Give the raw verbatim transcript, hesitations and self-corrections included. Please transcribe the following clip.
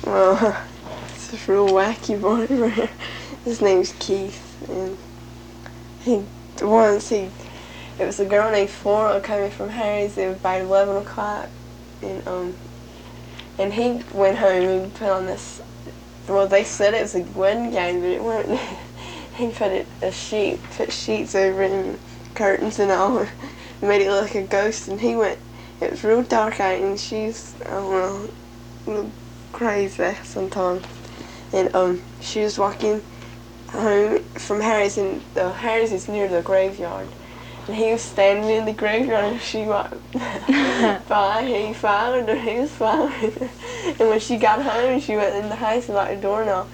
Well, it's this real wacky boy. His name's Keith, and he once he it was a girl named Flora coming from Harry's. It was about eleven o'clock, and um, and he went home and put on this. Well, they said it was a wedding gown, but it wasn't. He put it a sheet, put sheets over it and curtains and all, made it look like a ghost. And he went. It was real dark out, and she's I don't know, a little crazy sometimes. And um, she was walking home from Harry's, and the Harry's is near the graveyard. And he was standing in the graveyard, and she walked by. He followed her. He was following her. And when she got home, she went in the house and locked the door. Now